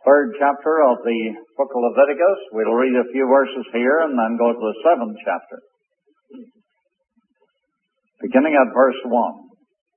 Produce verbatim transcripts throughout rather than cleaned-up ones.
third chapter of the book of Leviticus. We'll read a few verses here and then go to the seventh chapter. Beginning at verse one.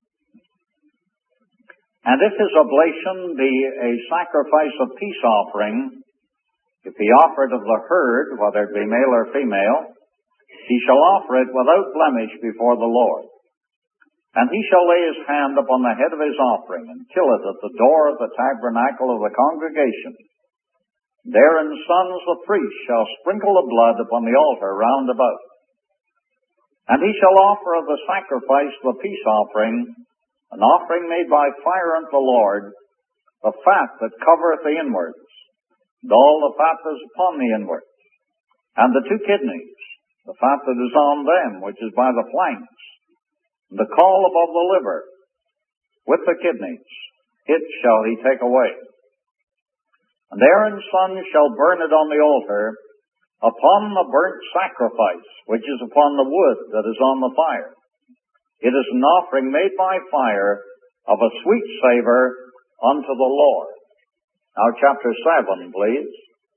And if his oblation be a sacrifice of peace offering, if he offer it of the herd, whether it be male or female, he shall offer it without blemish before the Lord. And he shall lay his hand upon the head of his offering, and kill it at the door of the tabernacle of the congregation. There in sons the priest shall sprinkle the blood upon the altar round about. And he shall offer of the sacrifice of the peace offering, an offering made by fire unto the Lord, the fat that covereth the inwards, and all the fat that is upon the inwards, and the two kidneys, the fat that is on them, which is by the flanks, and the caul above the liver, with the kidneys, it shall he take away. And Aaron's son shall burn it on the altar, upon the burnt sacrifice, which is upon the wood that is on the fire. It is an offering made by fire of a sweet savor unto the Lord. Now chapter seven, please.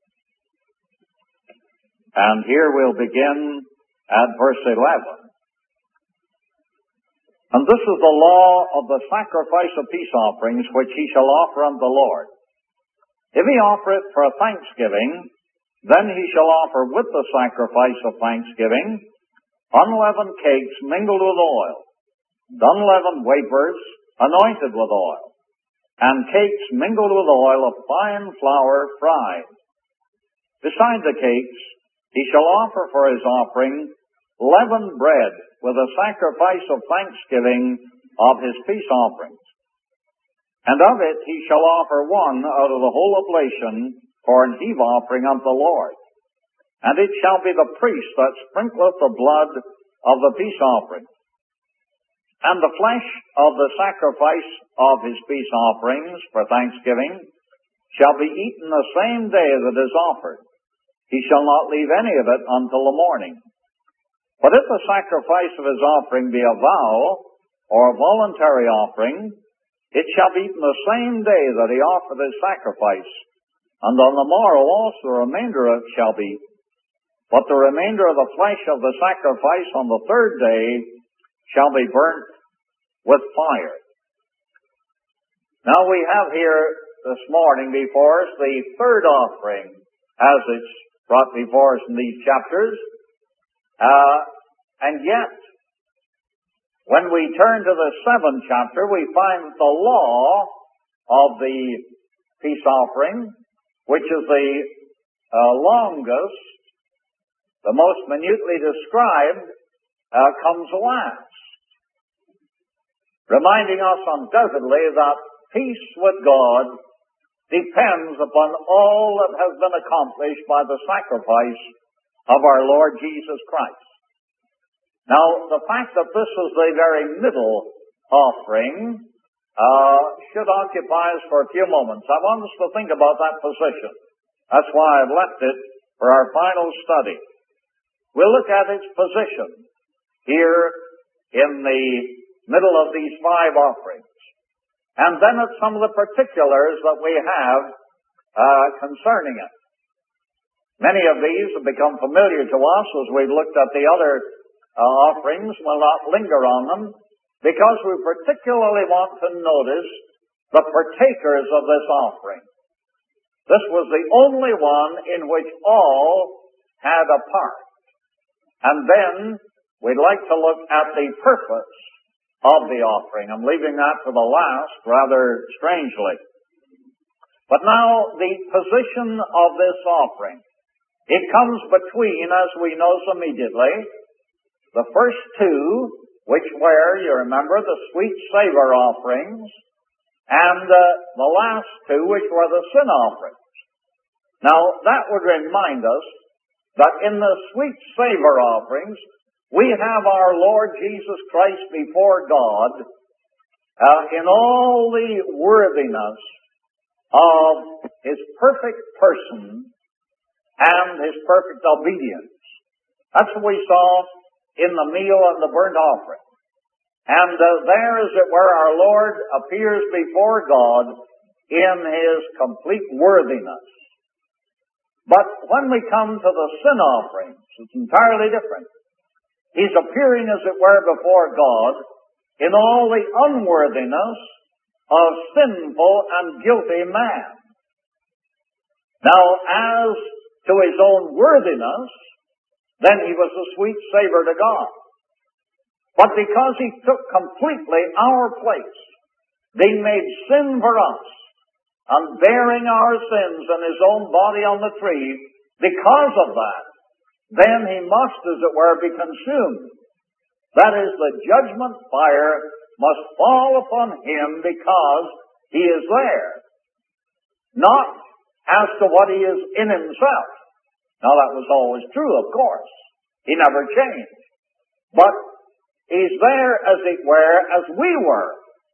And here we'll begin at verse eleven. And this is the law of the sacrifice of peace offerings, which he shall offer unto the Lord. If he offer it for a thanksgiving, then he shall offer with the sacrifice of thanksgiving unleavened cakes mingled with oil, and unleavened wafers anointed with oil, and cakes mingled with oil of fine flour fried. Beside the cakes he shall offer for his offering leavened bread with a sacrifice of thanksgiving of his peace offerings. And of it he shall offer one out of the whole oblation for an heave offering unto the Lord. And it shall be the priest that sprinkleth the blood of the peace offering. And the flesh of the sacrifice of his peace offerings for thanksgiving shall be eaten the same day that is offered. He shall not leave any of it until the morning. But if the sacrifice of his offering be a vow or a voluntary offering, it shall be eaten the same day that he offered his sacrifice, and on the morrow also the remainder of it shall be eaten. But the remainder of the flesh of the sacrifice on the third day shall be burnt with fire. Now we have here this morning before us the third offering, as it's brought before us in these chapters. Uh, and yet, when we turn to the seventh chapter, we find the law of the peace offering, which is the uh, longest, the most minutely described, uh, comes last, reminding us undoubtedly that peace with God depends upon all that has been accomplished by the sacrifice of our Lord Jesus Christ. Now, the fact that this is the very middle offering uh, should occupy us for a few moments. I want us to think about that position. That's why I've left it for our final study. We'll look at its position here in the middle of these five offerings, and then at some of the particulars that we have uh, concerning it. Many of these have become familiar to us as we've looked at the other uh, offerings. We'll not linger on them, because we particularly want to notice the partakers of this offering. This was the only one in which all had a part. And then we'd like to look at the purpose of the offering. I'm leaving that for the last, rather strangely. But now, the position of this offering. It comes between, as we notice immediately, the first two, which were, you remember, the sweet savor offerings, and uh, the last two, which were the sin offerings. Now, that would remind us that in the sweet savor offerings, we have our Lord Jesus Christ before God uh, in all the worthiness of his perfect person and his perfect obedience. That's what we saw in the meal and the burnt offering. And uh, there, as it were, our Lord appears before God in His complete worthiness. But when we come to the sin offerings, it's entirely different. He's appearing, as it were, before God in all the unworthiness of sinful and guilty man. Now, as to His own worthiness, then He was a sweet savor to God. But because He took completely our place, being made sin for us, and bearing our sins in His own body on the tree, because of that, then He must, as it were, be consumed. That is, the judgment fire must fall upon Him because He is there. Not as to what He is in Himself. Now that was always true, of course. He never changed. But He's there, as it were, as we were.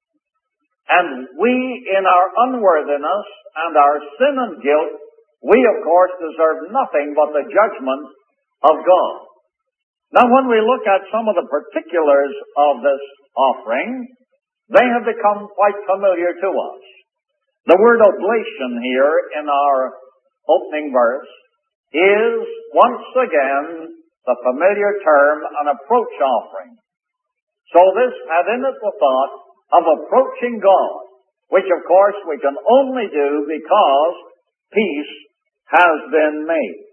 And we, in our unworthiness and our sin and guilt, we, of course, deserve nothing but the judgment of God. Now, when we look at some of the particulars of this offering, they have become quite familiar to us. The word oblation here in our opening verse is, once again, the familiar term, an approach offering. So this had in it the thought of approaching God, which of course we can only do because peace has been made.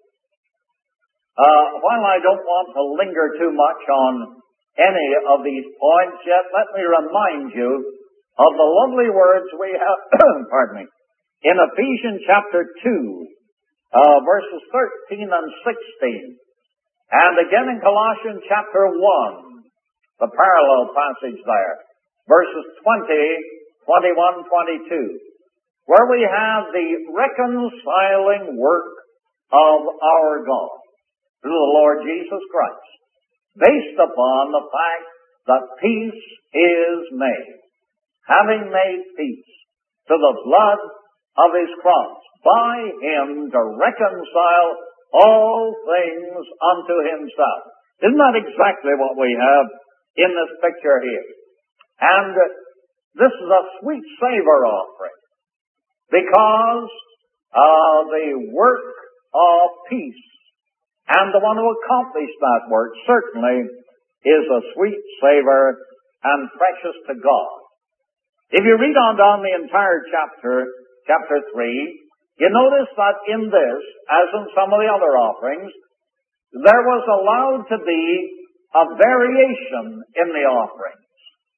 Uh, while I don't want to linger too much on any of these points yet, let me remind you of the lovely words we have, pardon me, in Ephesians chapter two, uh, verses thirteen and sixteen, and again in Colossians chapter one, the parallel passage there, verses twenty, twenty-one, twenty-two, where we have the reconciling work of our God through the Lord Jesus Christ, based upon the fact that peace is made, having made peace to the blood of His cross, by Him to reconcile all things unto Himself. Isn't that exactly what we have in this picture here? And this is a sweet savor offering, because uh, the work of peace and the one who accomplished that work certainly is a sweet savor and precious to God. If you read on down the entire chapter, chapter three, you notice that in this, as in some of the other offerings, there was allowed to be a variation in the offerings.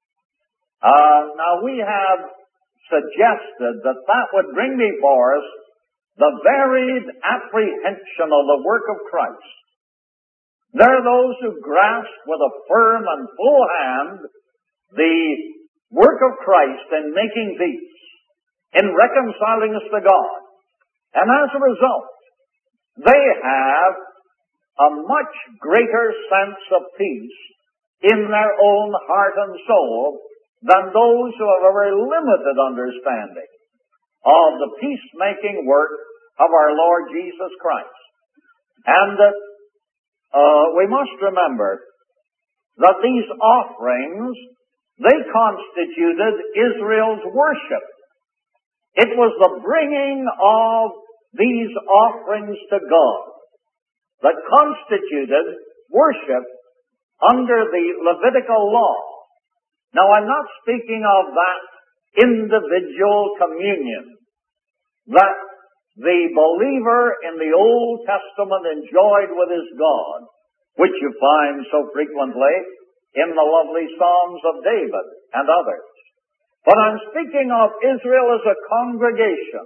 Uh, now we have suggested that that would bring before us the varied apprehension of the work of Christ. There are those who grasp with a firm and full hand the work of Christ in making peace, in reconciling us to God. And as a result, they have a much greater sense of peace in their own heart and soul than those who have a very limited understanding of the peacemaking work of our Lord Jesus Christ. And uh, uh, we must remember that these offerings, they constituted Israel's worship. It was the bringing of these offerings to God that constituted worship under the Levitical law. Now, I'm not speaking of that individual communion that the believer in the Old Testament enjoyed with his God, which you find so frequently in the lovely Psalms of David and others. But I'm speaking of Israel as a congregation.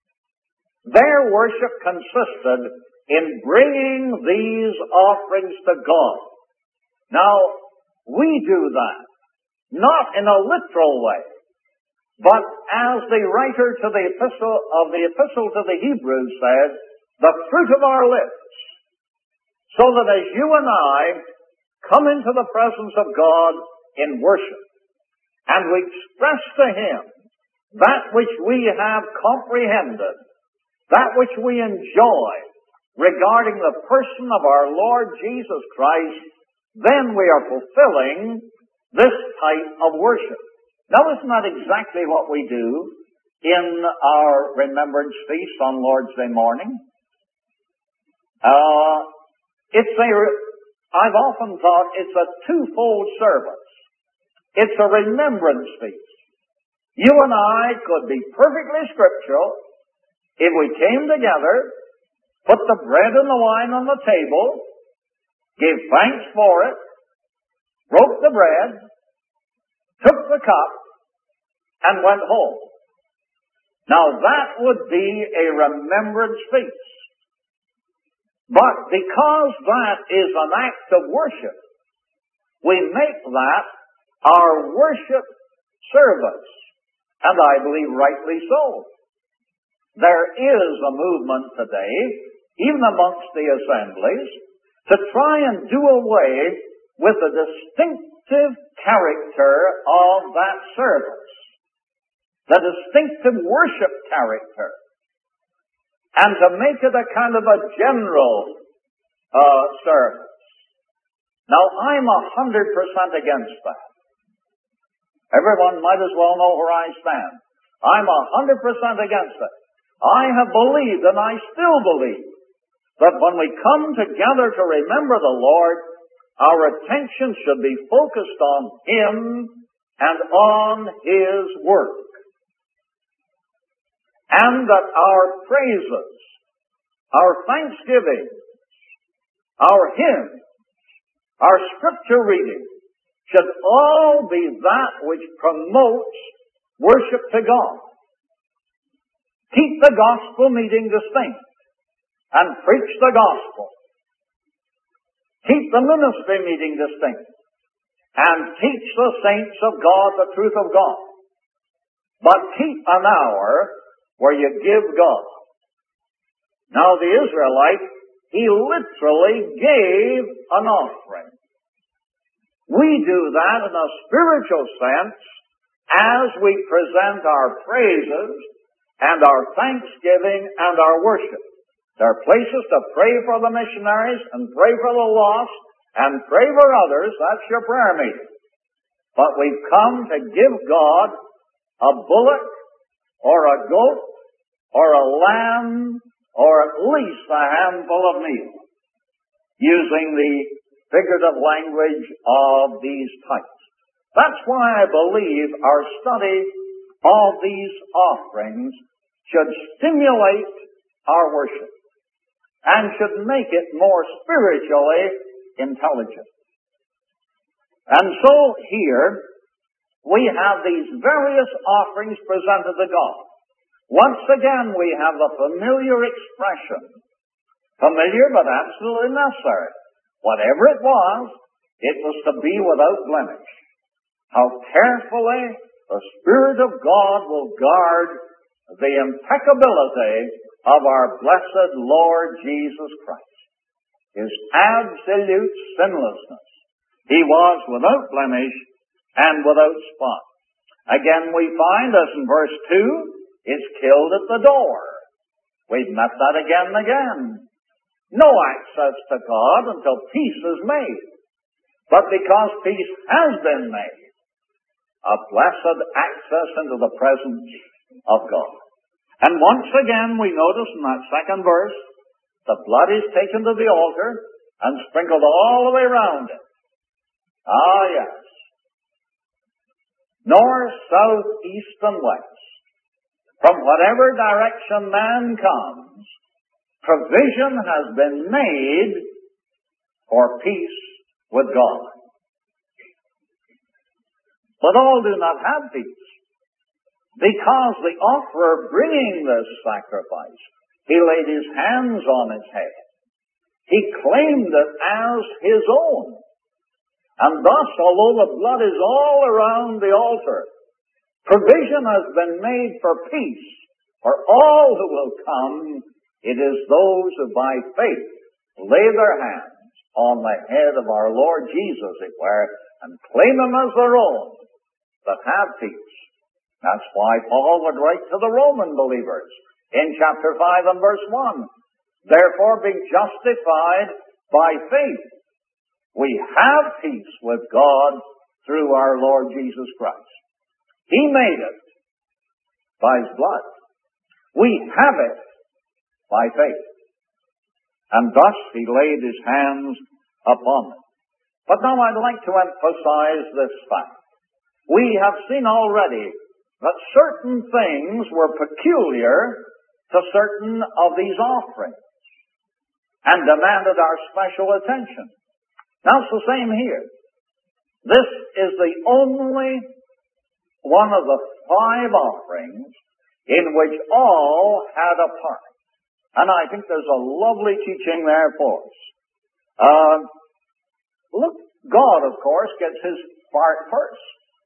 Their worship consisted in bringing these offerings to God. Now, we do that, not in a literal way, but as the writer to the epistle of the epistle to the Hebrews said, the fruit of our lips, so that as you and I come into the presence of God in worship, and we express to Him that which we have comprehended, that which we enjoy regarding the person of our Lord Jesus Christ, then we are fulfilling this type of worship. Now, isn't that exactly what we do in our remembrance feast on Lord's Day morning. Uh, it's a, I've often thought it's a twofold service. It's a remembrance feast. You and I could be perfectly scriptural if we came together, put the bread and the wine on the table, gave thanks for it, broke the bread, took the cup, and went home. Now that would be a remembrance feast. But because that is an act of worship, we make that our worship service. And I believe rightly so. There is a movement today, even amongst the assemblies, to try and do away with the distinctive character of that service, the distinctive worship character, and to make it a kind of a general uh, service. Now, I'm a hundred percent against that. Everyone might as well know where I stand. I'm a hundred percent against it. I have believed, and I still believe, that when we come together to remember the Lord, our attention should be focused on Him and on His work. And that our praises, our thanksgiving, our hymns, our scripture reading, should all be that which promotes worship to God. Keep the gospel meeting distinct and preach the gospel. Keep the ministry meeting distinct and teach the saints of God the truth of God. But keep an hour where you give God. Now the Israelite, he literally gave an offering. We do that in a spiritual sense as we present our praises and our thanksgiving and our worship. There are places to pray for the missionaries and pray for the lost and pray for others. That's your prayer meeting. But we've come to give God a bullock or a goat or a lamb or at least a handful of meal, using the figurative language of these types. That's why I believe our study of these offerings should stimulate our worship and should make it more spiritually intelligent. And so here we have these various offerings presented to God. Once again we have the familiar expression, familiar but absolutely necessary. Whatever it was, it was to be without blemish. How carefully the Spirit of God will guard the impeccability of our blessed Lord Jesus Christ. His absolute sinlessness. He was without blemish and without spot. Again we find, as in verse two, it's killed at the door. We've met that again and again. No access to God until peace is made. But because peace has been made, a blessed access into the presence of God. And once again we notice in that second verse, the blood is taken to the altar and sprinkled all the way around it. Ah, yes. North, south, east, and west. From whatever direction man comes, provision has been made for peace with God. But all do not have peace, because the offerer bringing this sacrifice, he laid his hands on his head. He claimed it as his own. And thus, although the blood is all around the altar, provision has been made for peace for all who will come. It is those who by faith lay their hands on the head of our Lord Jesus, it were, and claim him as their own, that have peace. That's why Paul would write to the Roman believers in chapter five and verse one. Therefore, being justified by faith, we have peace with God through our Lord Jesus Christ. He made it. by His blood. We have it by faith. And thus He laid His hands upon it. But now I'd like to emphasize this fact. We have seen already that certain things were peculiar to certain of these offerings and demanded our special attention. Now it's the same here. This is the only one of the five offerings in which all had a part. And I think there's a lovely teaching there for us. Uh, look, God, of course, gets His part first.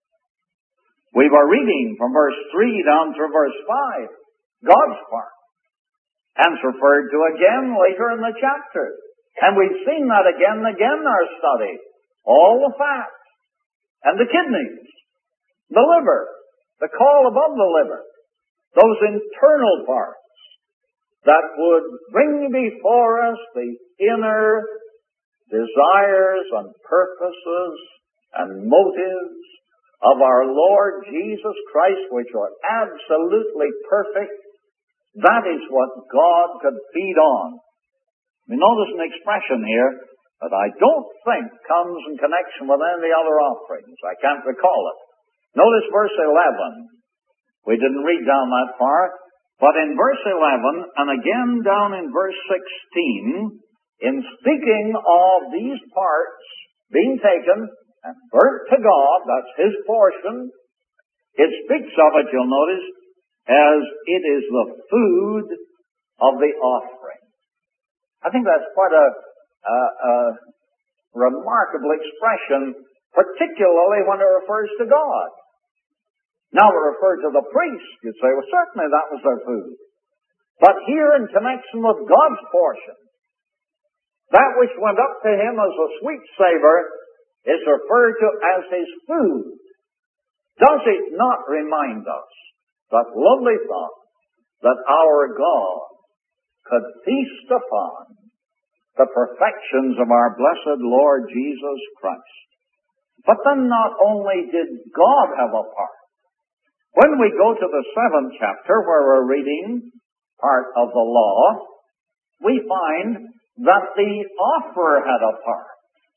We were reading from verse three down through verse five, God's part. And it's referred to again later in the chapter. And we've seen that again and again in our study. All the fat, and the kidneys, the liver, the caul above the liver, those internal parts that would bring before us the inner desires and purposes and motives of our Lord Jesus Christ, which are absolutely perfect. That is what God could feed on. We notice an expression here that I don't think comes in connection with any of the other offerings. I can't recall it. Notice verse eleven. We didn't read down that far, but in verse eleven, and again down in verse sixteen, in speaking of these parts being taken and burnt to God, that's His portion, it speaks of it, you'll notice, as it is the food of the offering. I think that's quite a, a, a remarkable expression, particularly when it refers to God. Now it refers to the priest. You'd say, well, certainly that was their food. But here in connection with God's portion, that which went up to Him as a sweet savor is referred to as His food. Does it not remind us, that lovely thought, that our God could feast upon the perfections of our blessed Lord Jesus Christ? But then not only did God have a part. When we go to the seventh chapter, where we're reading part of the law, we find that the offerer had a part.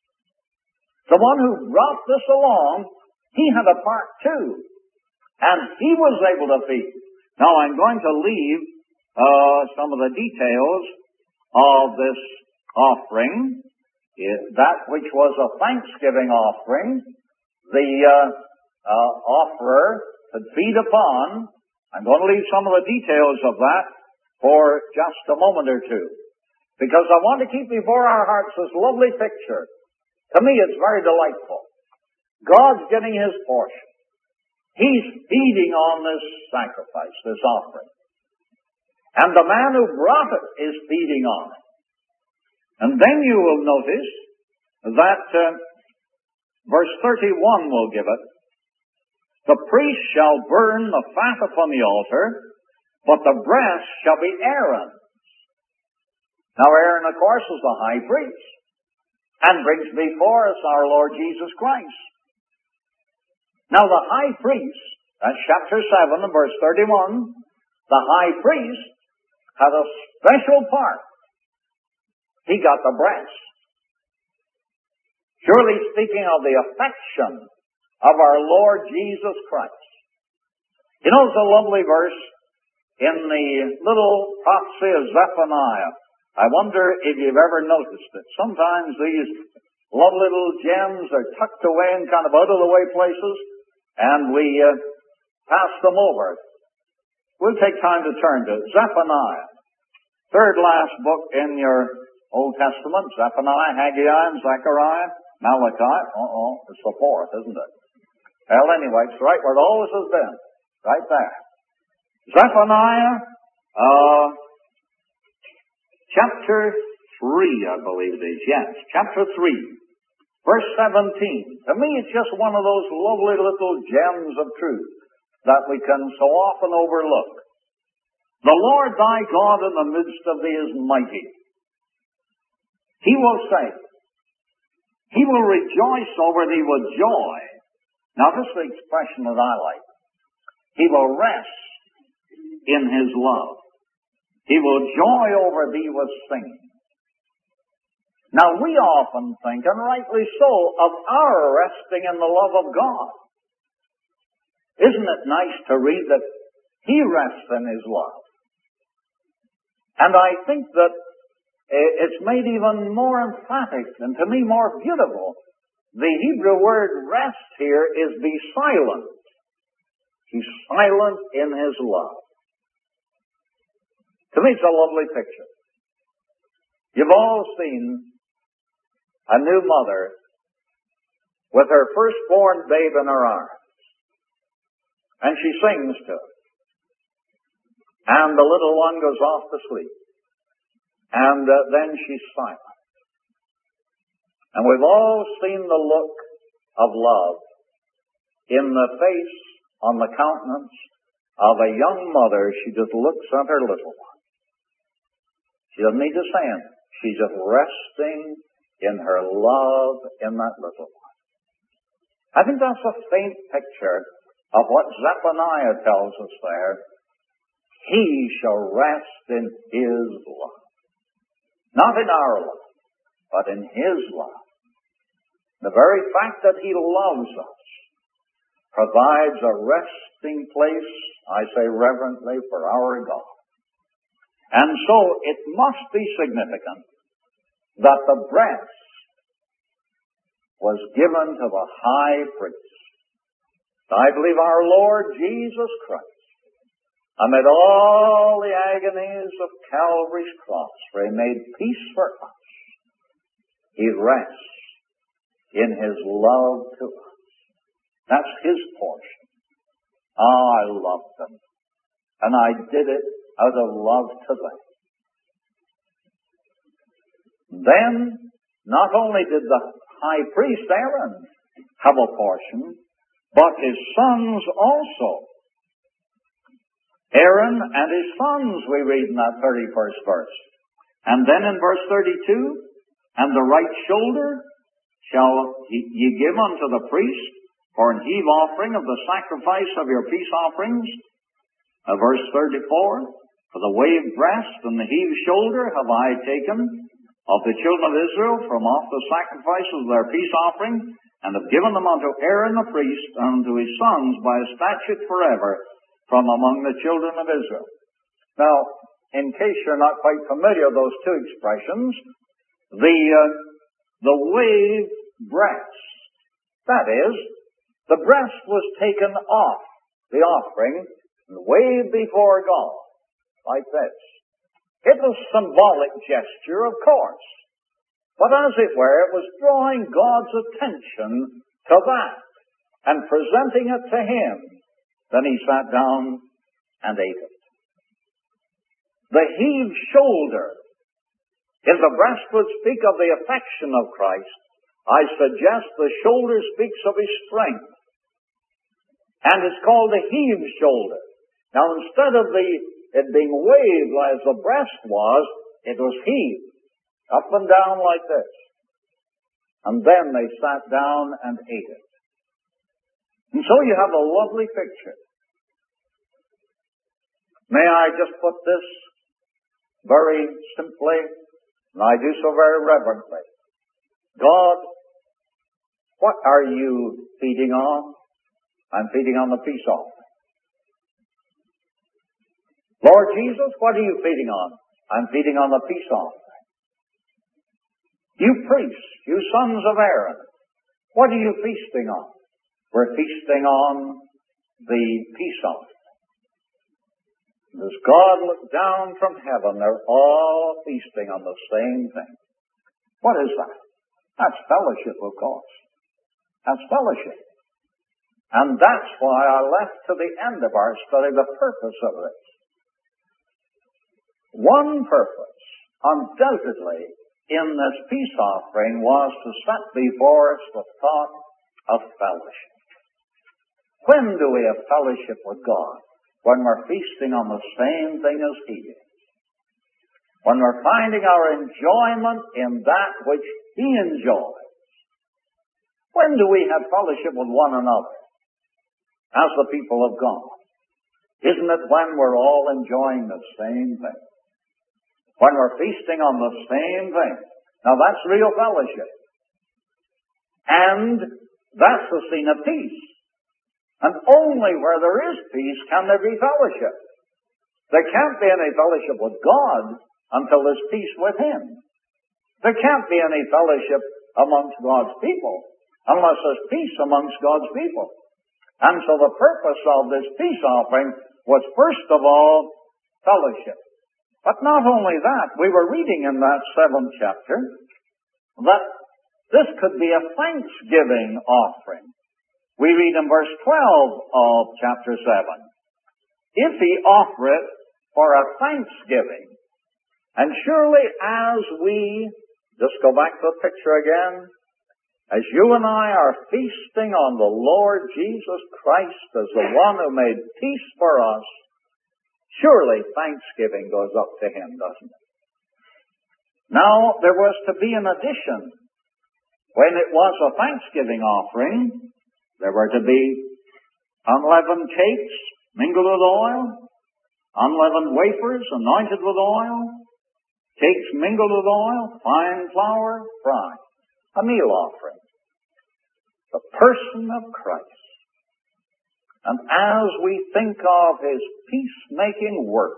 The one who brought this along, he had a part too. And he was able to feed. Now I'm going to leave uh, some of the details of this offering. That which was a thanksgiving offering, the uh, uh, offerer could feed upon. I'm going to leave some of the details of that for just a moment or two, because I want to keep before our hearts this lovely picture. To me, it's very delightful. God's getting His portion. He's feeding on this sacrifice, this offering. And the man who brought it is feeding on it. And then you will notice that uh, verse thirty-one will give it. The priest shall burn the fat upon the altar, but the breast shall be Aaron's. Now Aaron, of course, is the high priest, and brings before us our Lord Jesus Christ. Now the high priest, that's chapter seven and verse thirty-one, the high priest had a special part. He got the breast. Surely speaking of the affection of our Lord Jesus Christ. You know, it's a lovely verse in the little prophecy of Zephaniah. I wonder if you've ever noticed it. Sometimes these lovely little gems are tucked away in kind of out-of-the-way places, and we uh, pass them over. We'll take time to turn to it. Zephaniah, third last book in your Old Testament. Zephaniah, Haggai, and Zechariah, Malachi. Uh-oh, it's the fourth, isn't it? Well, anyway, it's right where it always has been. Right there. Zephaniah, uh, chapter three, I believe it is. Yes, chapter three, verse seventeen. To me, it's just one of those lovely little gems of truth that we can so often overlook. The Lord thy God in the midst of thee is mighty. He will save. He will rejoice over thee with joy. Now, this is the expression that I like. He will rest in His love. He will joy over thee with singing. Now we often think, and rightly so, of our resting in the love of God. Isn't it nice to read that He rests in His love? And I think that it's made even more emphatic and to me more beautiful. The Hebrew word rest here is be silent. He's silent in His love. To me, it's a lovely picture. You've all seen a new mother with her firstborn babe in her arms. And she sings to it. And the little one goes off to sleep. And uh, then she's silent. And we've all seen the look of love in the face, on the countenance of a young mother. She just looks at her little one. She doesn't need to say anything. She's just resting in her love in that little one. I think that's a faint picture of what Zephaniah tells us there. He shall rest in His love. Not in our love, but in His love. The very fact that He loves us provides a resting place, I say reverently, for our God. And so it must be significant that the breast was given to the high priest. I believe our Lord Jesus Christ, amid all the agonies of Calvary's cross, where He made peace for us, He rests in His love to us. That's His portion. Ah, I loved them, and I did it out of love to them. Then, not only did the high priest Aaron have a portion, but his sons also. Aaron and his sons, we read in that thirty-first verse. And then in verse thirty-two, and the right shoulder shall ye give unto the priest for an heave offering of the sacrifice of your peace offerings. Uh, verse thirty-four, for the wave breast and the heave shoulder have I taken of the children of Israel from off the sacrifices of their peace offering, and have given them unto Aaron the priest and unto his sons by a statute forever from among the children of Israel. Now, in case you're not quite familiar with those two expressions, the uh, the wave breast, that is, the breast was taken off the offering and waved before God, like this. It was a symbolic gesture, of course, but as it were, it was drawing God's attention to that and presenting it to Him. Then He sat down and ate it. The heave shoulder, if the breast would speak of the affection of Christ, I suggest the shoulder speaks of His strength. And it's called the heave shoulder. Now, instead of the it being waved as the breast was, it was heaved up and down like this. And then they sat down and ate it. And so you have a lovely picture. May I just put this very simply, and I do so very reverently. God, what are you feeding on? I'm feeding on the peace offering. Lord Jesus, what are you feeding on? I'm feeding on the peace offering. You priests, you sons of Aaron, what are you feasting on? We're feasting on the peace offering. As God looked down from heaven, they're all feasting on the same thing. What is that? That's fellowship, of course. That's fellowship. And that's why I left to the end of our study the purpose of this. One purpose, undoubtedly, in this peace offering was to set before us the thought of fellowship. When do we have fellowship with God? When we're feasting on the same thing as He is. When we're finding our enjoyment in that which He enjoys. When do we have fellowship with one another as the people of God? Isn't it when we're all enjoying the same thing? When we're feasting on the same thing. Now that's real fellowship. And that's the scene of peace. And only where there is peace can there be fellowship. There can't be any fellowship with God until there's peace with Him. There can't be any fellowship amongst God's people unless there's peace amongst God's people. And so the purpose of this peace offering was first of all fellowship. But not only that, we were reading in that seventh chapter that this could be a thanksgiving offering. We read in verse twelve of chapter seven, if he offer it for a thanksgiving, and surely as we, just go back to the picture again, as you and I are feasting on the Lord Jesus Christ as the one who made peace for us, surely thanksgiving goes up to Him, doesn't it? Now, there was to be an addition. When it was a thanksgiving offering, there were to be unleavened cakes mingled with oil, unleavened wafers anointed with oil, cakes mingled with oil, fine flour, fried. A meal offering. The person of Christ. And as we think of His peacemaking work,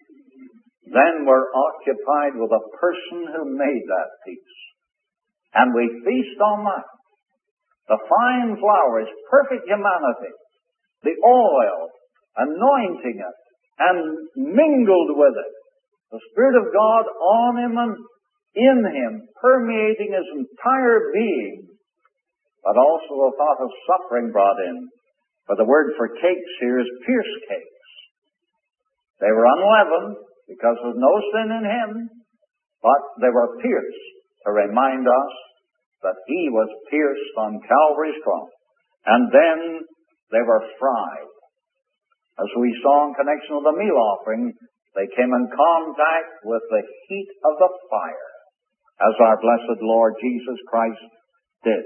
then we're occupied with a person who made that peace. And we feast on that. The fine flour is perfect humanity. The oil, anointing it, and mingled with it. The Spirit of God on Him and in Him, permeating His entire being, but also the thought of suffering brought in. For the word for cakes here is pierce cakes. They were unleavened because there's no sin in Him, but they were pierced to remind us that He was pierced on Calvary's cross. And then they were fried. As we saw in connection with the meal offering, they came in contact with the heat of the fire, as our blessed Lord Jesus Christ did.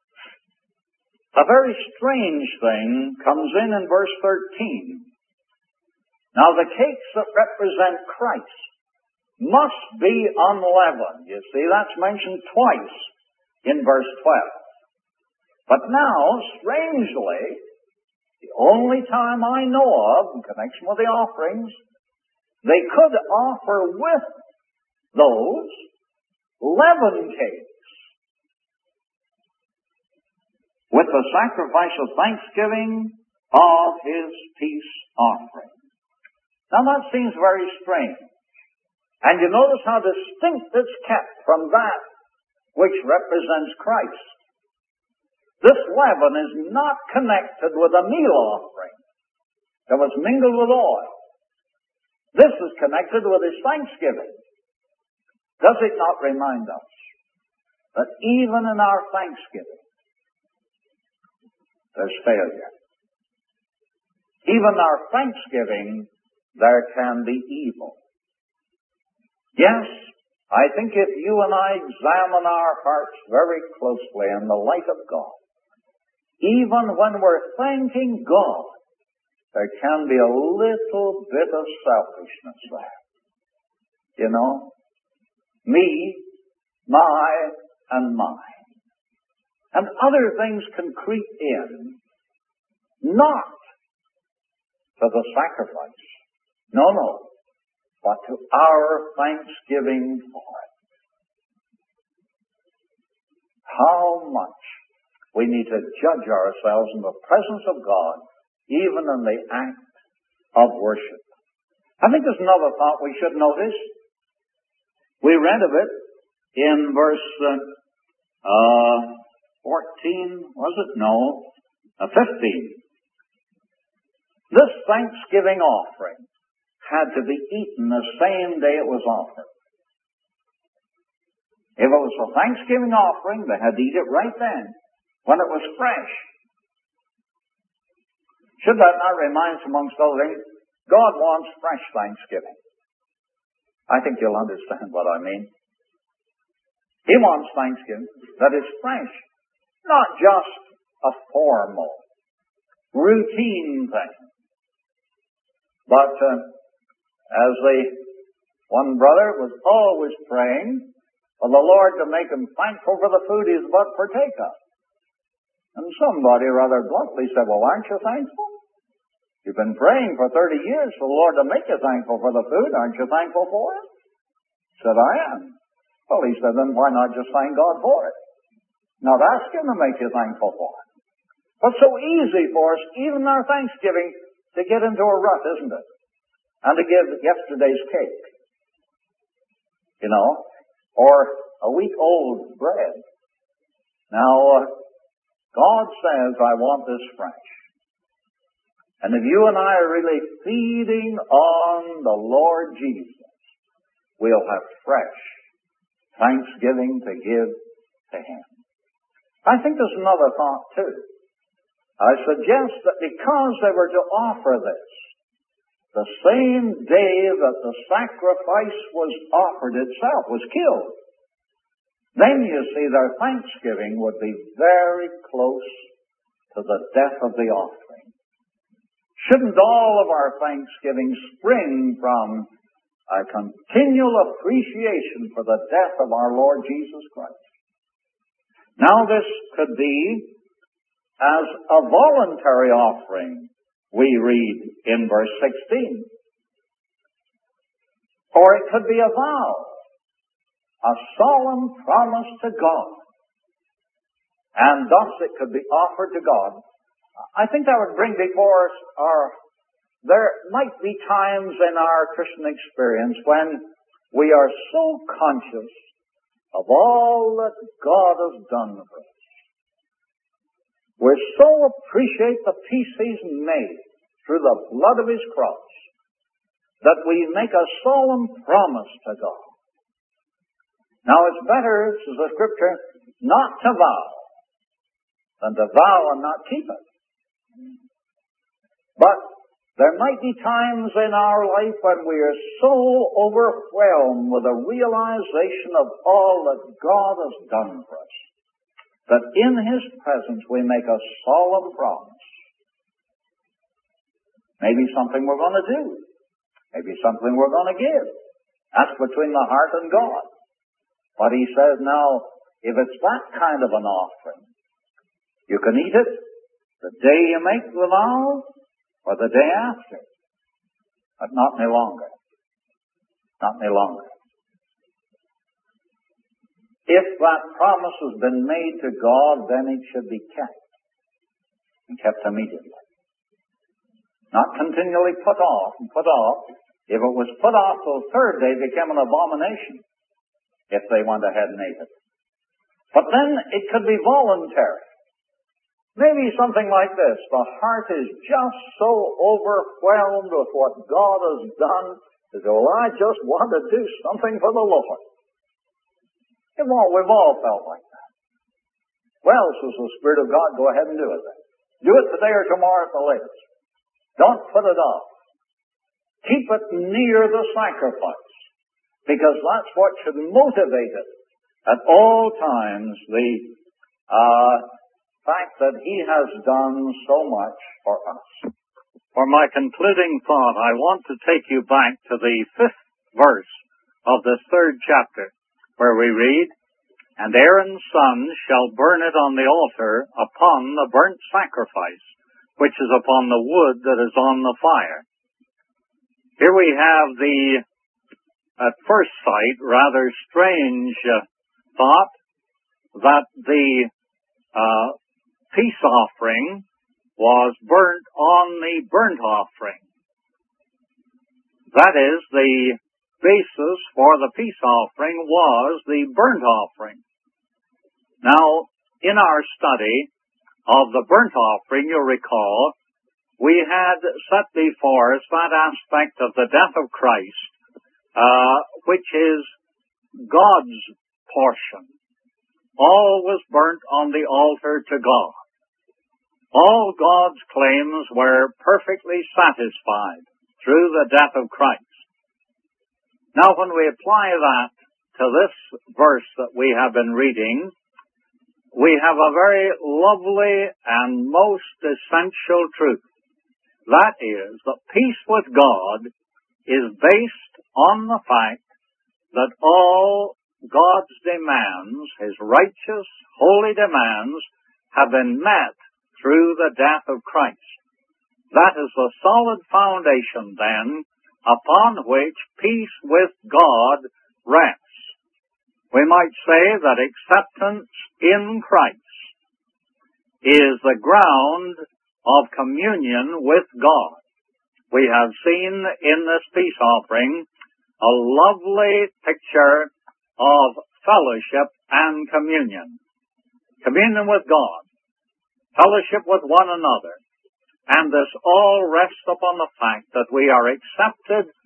A very strange thing comes in in verse thirteen. Now the cakes that represent Christ must be unleavened. You see, that's mentioned twice in verse twelve. But now, strangely, the only time I know of, in connection with the offerings, they could offer with those leavened cakes, with the sacrifice of thanksgiving of His peace offering. Now that seems very strange. And you notice how distinct it's kept from that which represents Christ. This leaven is not connected with a meal offering that was mingled with oil. This is connected with His thanksgiving. Does it not remind us that even in our thanksgiving, there's failure? Even our thanksgiving, there can be evil. Yes, I think if you and I examine our hearts very closely in the light of God, even when we're thanking God, there can be a little bit of selfishness there. You know? Me, my, and mine. And other things can creep in, not to the sacrifice. No, no. But to our thanksgiving for it. How much we need to judge ourselves in the presence of God, even in the act of worship. I think there's another thought we should notice. We read of it in verse uh, uh, fourteen, was it? No, uh, fifteen. This thanksgiving offering had to be eaten the same day it was offered. If it was a thanksgiving offering, they had to eat it right then, when it was fresh. Should that not remind us, amongst other things, God wants fresh thanksgiving. I think you'll understand what I mean. He wants thanksgiving that is fresh, not just a formal, routine thing. But uh, as the one brother was always praying for the Lord to make him thankful for the food he's about to partake of. And somebody rather bluntly said, well, aren't you thankful? You've been praying for thirty years for the Lord to make you thankful for the food. Aren't you thankful for it? Said, I am. Well, he said, then why not just thank God for it? Not ask Him to make you thankful for it. But so easy for us, even our Thanksgiving, to get into a rut, isn't it? And to give yesterday's cake. You know, or a week-old bread. Now, uh, God says, I want this fresh. And if you and I are really feeding on the Lord Jesus, we'll have fresh thanksgiving to give to Him. I think there's another thought too. I suggest that because they were to offer this, the same day that the sacrifice was offered itself was killed, then you see their thanksgiving would be very close to the death of the offering. Shouldn't all of our thanksgiving spring from a continual appreciation for the death of our Lord Jesus Christ? Now this could be as a voluntary offering, we read in verse sixteen. Or it could be a vow, a solemn promise to God. And thus it could be offered to God. I think that would bring before us our, there might be times in our Christian experience when we are so conscious of all that God has done for us. We so appreciate the peace He's made through the blood of His cross that we make a solemn promise to God. Now it's better, says the Scripture, not to vow than to vow and not keep it. But there might be times in our life when we are so overwhelmed with the realization of all that God has done for us that in His presence we make a solemn promise. Maybe something we're going to do. Maybe something we're going to give. That's between the heart and God. But He says, now, if it's that kind of an offering, you can eat it the day you make the vow or the day after. But not any longer. Not any longer. If that promise has been made to God, then it should be kept. And kept immediately. Not continually put off and put off. If it was put off till the third day, it became an abomination if they went ahead and ate it. But then it could be voluntary. Maybe something like this. The heart is just so overwhelmed with what God has done that, oh, I just want to do something for the Lord. We've all, we've all felt like that. Well, says the Spirit of God, go ahead and do it then. Do it today or tomorrow at the latest. Don't put it off. Keep it near the sacrifice, because that's what should motivate it at all times, the uh, fact that He has done so much for us. For my concluding thought, I want to take you back to the fifth verse of this third chapter, where we read, And Aaron's sons shall burn it on the altar upon the burnt sacrifice, which is upon the wood that is on the fire. Here we have the, at first sight, rather strange uh, thought that the uh, peace offering was burnt on the burnt offering. That is, the basis for the peace offering was the burnt offering. Now, in our study of the burnt offering, you'll recall, we had set before us that aspect of the death of Christ, uh, which is God's portion. All was burnt on the altar to God. All God's claims were perfectly satisfied through the death of Christ. Now, when we apply that to this verse that we have been reading, we have a very lovely and most essential truth. That is, that peace with God is based on the fact that all God's demands, His righteous, holy demands, have been met through the death of Christ. That is the solid foundation, then, upon which peace with God rests. We might say that acceptance in Christ is the ground of communion with God. We have seen in this peace offering a lovely picture of fellowship and communion. Communion with God, fellowship with one another, and this all rests upon the fact that we are accepted